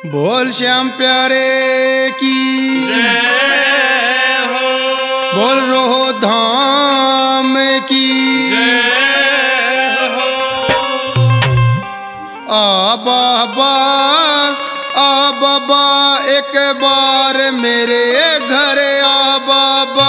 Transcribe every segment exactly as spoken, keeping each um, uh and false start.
बोल श्याम प्यारे की जय हो, बोल रोहो धाम की जय हो। आ बाबा आ बाबा एक बार मेरे घर आ बाबा,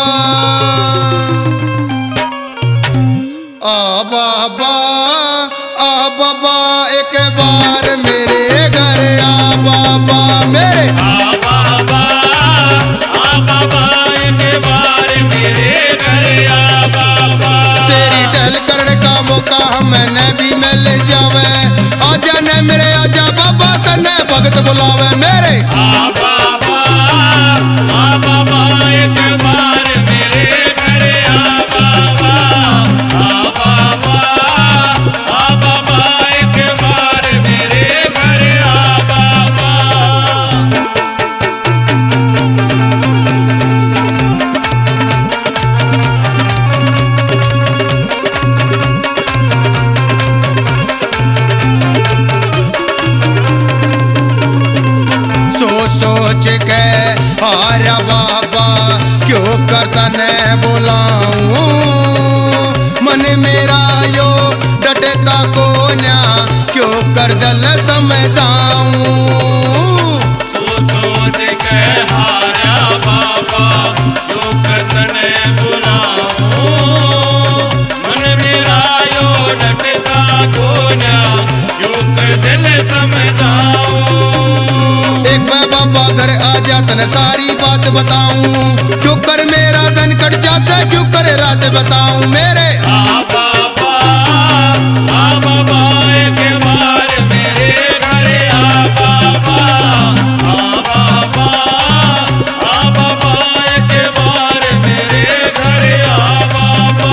आ बाबा आ बाबा एक बार मेरे घर आ बाबा मेरे आ बाबा आ बाबा एक बार मेरे घर आ बाबा। तेरी टहल करने का मौका हमें भी मिल जावे, आजा न मेरे आजा बाबा तने भगत बुलावे मेरे आ बाबा आ बाबा एक बार मेरे घर आ बाबा, आ बाबा आ बाबा एक बार मेरे घर आ बाबा। सोच सोच के हारा बाबा क्यों करता न बुलाऊं, मन मेरा यो डटता को न्या क्यों कर दल समझाऊं। सोच सोच के हारा बाबा जो कतने बुलाऊं, मन मेरा यो डटता कोना जो कर दिल समझाऊं। एक बार बाबा घर आ जा तने सारी बात बताऊं, क्यों कर मेरा धन कट जा से क्यों कर रात बताऊं मेरे आ बाबा आ बाबा एक बार मेरे घर आ बाबा, आ बाबा आ बाबा एक बार मेरे घर आ बाबा।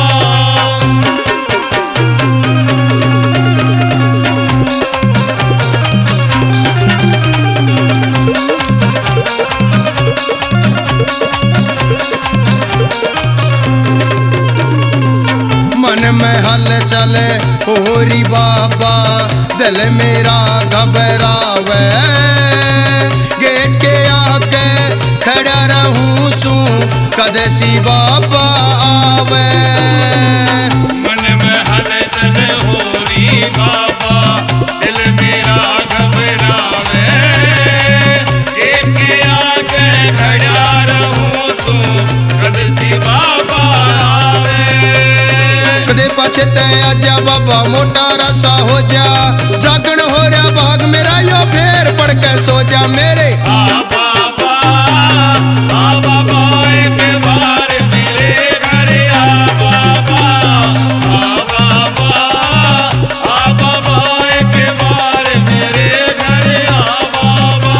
मन में हल चले होरी बाबा दिल मेरा घबरावे, गेट के आगे खड़ा रहूं सू कदे सी बाबा आवे। मन में हलचल हो री बाबा दिल मेरा घबरावे, जेब के आगे खड़ा रहूं सो कद सी बाबा आवे। कदे पाछे ते आजा बाबा मोटा रसा हो जा, जागण हो रहा भाग मेरा यो फेर पड़ के सो जा मेरे आ बाबा आ बाबा एक बार मेरे घर आ बाबा, आ बाबा आ बाबा एक बार मेरे घर आ बाबा।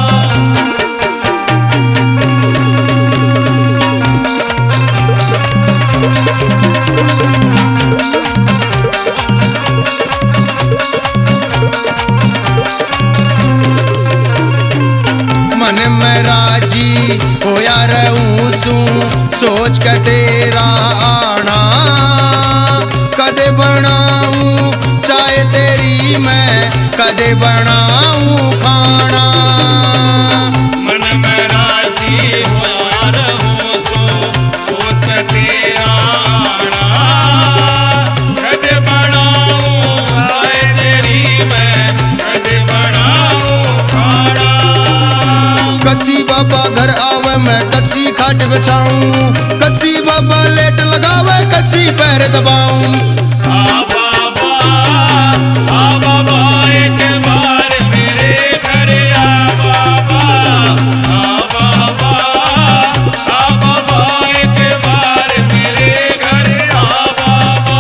मन में राजी होया रहूं सू सोच के तेरा आना, कदे बनाऊं चाहे तेरी मैं कदे बनाऊं खाना। मन में राजी होया रहूं सो सोच कर तेरा आना, कद बनाऊं आए तेरी मैं कद बनाऊं खाना। कच्ची बाबा घर आवे मैं कच्ची खाट बिछाऊं, कच्ची बाबा लेट लगावे कच्ची पैर दबाऊं। आ बाबा आ बाबा एक बार मेरे घर आ बाबा, आ बाबा आ बाबा एक बार मेरे घर आ बाबा।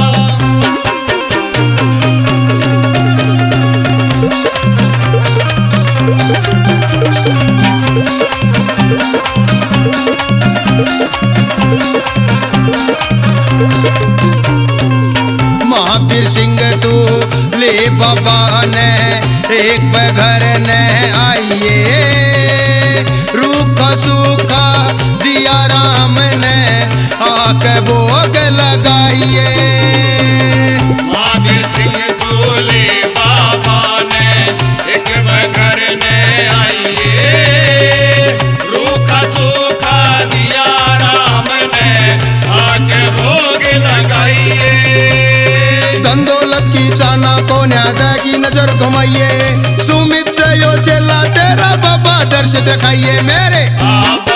महावीर सिंह तू ले बाबा ने एक पे घर ने आइए, रूखा सूखा दिया राम ने आके भोग लगाइए। महावीर सिंह बोले बाबा ने एक घर ने को न्यादा की नजर घुमाइए, सुमित से यो चेला तेरा बाबा दर्श दिखाइए मेरे। बाबा